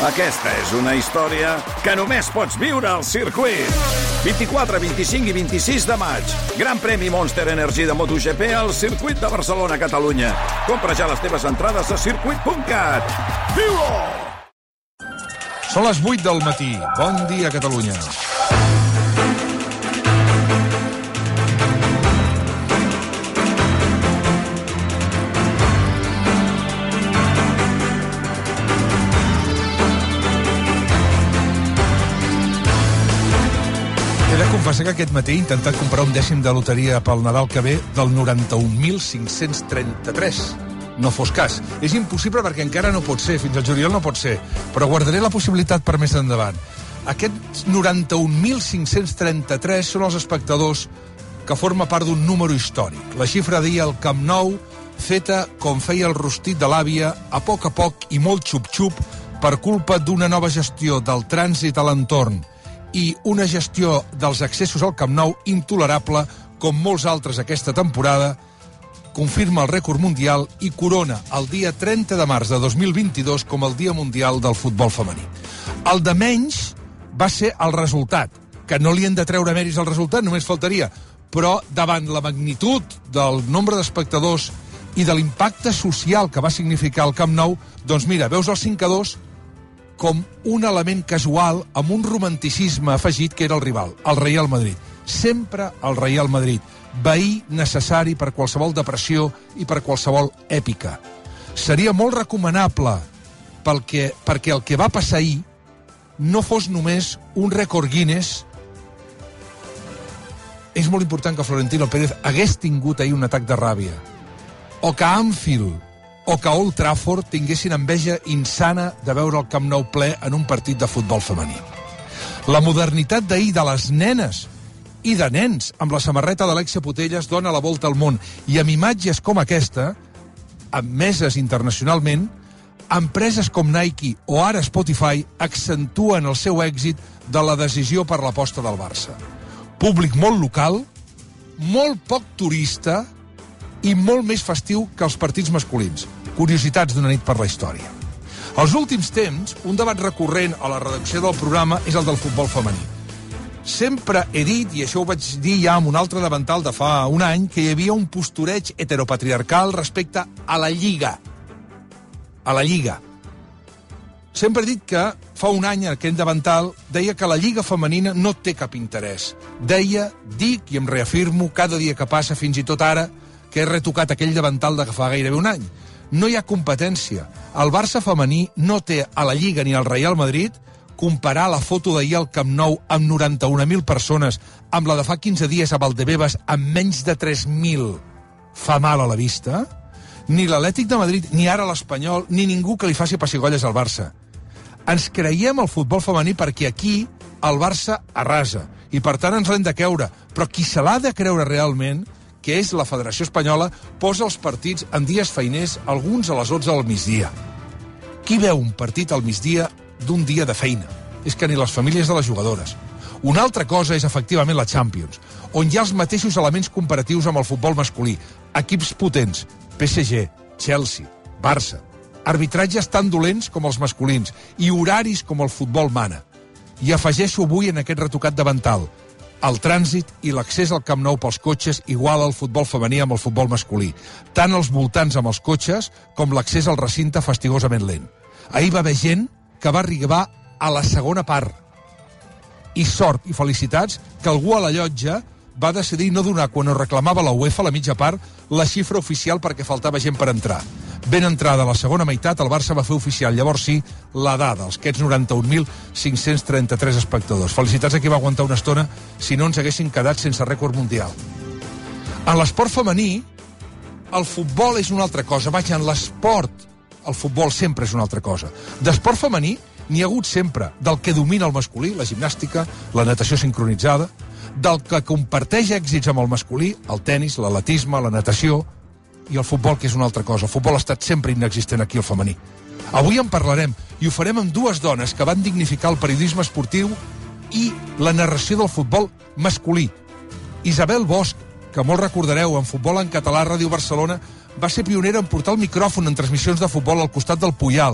Aquesta és una història que només pots viure al circuit. 24, 25 i 26 de maig. Gran premi Monster Energy de MotoGP al circuit de Barcelona, Catalunya. Compra ja les teves entrades a circuit.cat. Viu-ho! Són les 8 del matí. Bon dia, Catalunya. Confessar que aquest matí he intentat comprar un dècim de loteria pel Nadal que ve del 91.533. No fos cas. És impossible perquè encara no pot ser, fins al juliol no pot ser, però guardaré la possibilitat per més endavant. Aquests 91.533 són els espectadors que forma part d'un número històric. La xifra deia el Camp Nou, feta com feia el rostit de l'àvia, a poc i molt xup-xup, per culpa d'una nova gestió del trànsit a l'entorn i una gestió dels accessos al Camp Nou intolerable, com molts altres aquesta temporada, confirma el rècord mundial i corona el dia 30 de març de 2022 com el Dia Mundial del Futbol Femení. El de menys va ser el resultat, que no li hem de treure mèrits al resultat, només faltaria, però davant la magnitud del nombre d'espectadors i de l'impacte social que va significar el Camp Nou, doncs mira, veus el 5-2 com un element casual amb un romanticisme afegit que era el rival, el Real Madrid. Sempre el Real Madrid. Veí necessari per qualsevol depressió i per qualsevol èpica. Seria molt recomanable perquè el que va passar ahir no fos només un rècord Guinness. És molt important que Florentino Pérez hagués tingut ahir un atac de ràbia. O que Anfield o que Old Trafford tinguessin enveja insana de veure el Camp Nou ple en un partit de futbol femení. La modernitat d'ahir de les nenes i de nens amb la samarreta d'Alexia Putellas dona la volta al món, i amb imatges com aquesta, admeses internacionalment, empreses com Nike o ara Spotify accentuen el seu èxit de la decisió per l'aposta del Barça. Públic molt local, molt poc turista i molt més festiu que els partits masculins. Curiositats d'una nit per la història. Als últims temps, un debat recurrent a la redacció del programa és el del futbol femení. Sempre he dit, i això ho vaig dir ja amb un altre davantal de fa un any, que hi havia un postureig heteropatriarcal respecte a la Lliga. A la Lliga. Sempre he dit que fa un any aquest davantal deia que la Lliga femenina no té cap interès. Deia, dic i em reafirmo cada dia que passa, fins i tot ara, que he retocat aquell davantal de que fa gairebé un any. No hi ha competència. El Barça femení no té a la Lliga ni al Real Madrid comparar la foto d'ahir al Camp Nou amb 91.000 persones amb la de fa 15 dies a Valdebebas amb menys de 3.000. Fa mal a la vista? Ni l'Atlètic de Madrid, ni ara l'Espanyol, ni ningú que li faci pessigolles al Barça. Ens creiem el futbol femení perquè aquí el Barça arrasa i per tant ens l'hem de creure. Però qui se l'ha de creure realment, que és la Federació Espanyola, posa els partits en dies feiners, alguns a les 11 del migdia. Qui veu un partit al migdia d'un dia de feina? És que ni les famílies de les jugadores. Una altra cosa és efectivament la Champions, on hi ha els mateixos elements comparatius amb el futbol masculí. Equips potents, PSG, Chelsea, Barça, arbitratges tan dolents com els masculins i horaris com el futbol mana. I afegeixo avui en aquest retocat davantal: el trànsit i l'accés al Camp Nou pels cotxes igual al futbol femení amb el futbol masculí. Tant els voltants amb els cotxes com l'accés al recinte fastigosament lent. Ahir va haver gent que va arribar a la segona part. I sort i felicitats que algú a la llotja va decidir no donar, quan ho reclamava la UEFA, la mitja part, la xifra oficial perquè faltava gent per entrar. Ben entrada a la segona meitat, el Barça va fer oficial, llavors sí, la dada, els aquests 91.533 espectadors. Felicitats a qui va aguantar una estona, si no ens haguessin quedat sense rècord mundial. En l'esport femení, el futbol és una altra cosa. Vaja, en l'esport, el futbol sempre és una altra cosa. D'esport femení n'hi ha hagut sempre, del que domina el masculí, la gimnàstica, la natació sincronitzada, del que comparteix èxits amb el masculí, el tenis, l'atletisme, la natació, i el futbol, que és una altra cosa. El futbol ha estat sempre inexistent aquí, el femení. Avui en parlarem, i ho farem amb dues dones que van dignificar el periodisme esportiu i la narració del futbol masculí. Isabel Bosch, que molt recordareu, en Futbol en Català, Ràdio Barcelona, va ser pionera en portar el micròfon en transmissions de futbol al costat del Puyal,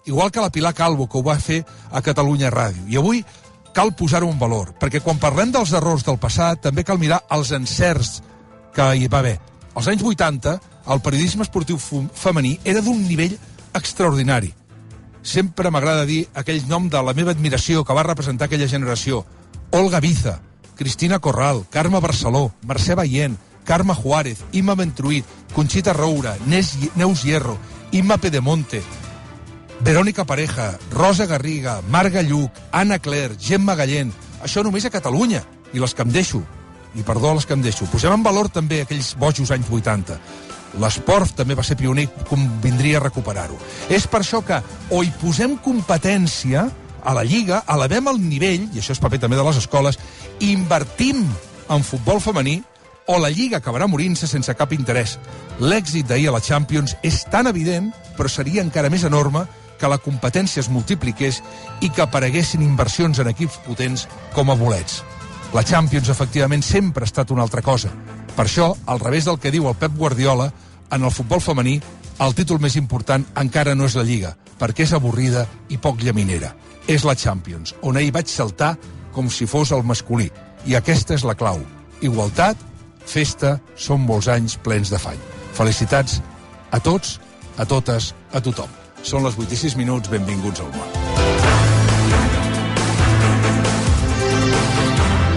igual que la Pilar Calvo, que ho va fer a Catalunya Ràdio. I avui cal posar-ho en valor, perquè quan parlem dels errors del passat també cal mirar els encerts que hi va haver. Als anys 80, el periodisme esportiu femení era d'un nivell extraordinari. Sempre m'agrada dir aquell nom de la meva admiració que va representar aquella generació. Olga Biza, Cristina Corral, Carme Barceló, Mercè Baient, Carme Juárez, Imma Ventruït, Conxita Roura, Neus Hierro, Imma Pedemonte, Verónica Pareja, Rosa Garriga, Marga Lluc, Anna Cler, Gemma Gallent. Això només a Catalunya. I les que em deixo. I perdó, les que em deixo. Posem en valor també aquells bojos anys 80. L'esport també va ser pioner, convindria recuperar-ho. És per això que o hi posem competència a la Lliga, elevem el nivell, i això és paper també de les escoles, i invertim en futbol femení, o la Lliga acabarà morint-se sense cap interès. L'èxit d'ahir a la Champions és tan evident, però seria encara més enorme que la competència es multipliqués i que apareguessin inversions en equips potents com a bolets. La Champions, efectivament, sempre ha estat una altra cosa. Per això, al revés del que diu el Pep Guardiola, en el futbol femení, el títol més important encara no és la Lliga, perquè és avorrida i poc llaminera. És la Champions, on ahir vaig saltar com si fos el masculí. I aquesta és la clau. Igualtat, festa, són molts anys plens d'afany. Felicitats a tots, a totes, a tothom. Són les 8 i 6 minuts, benvinguts al món.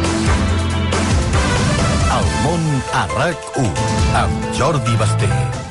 El món a RAC1, amb Jordi Basté.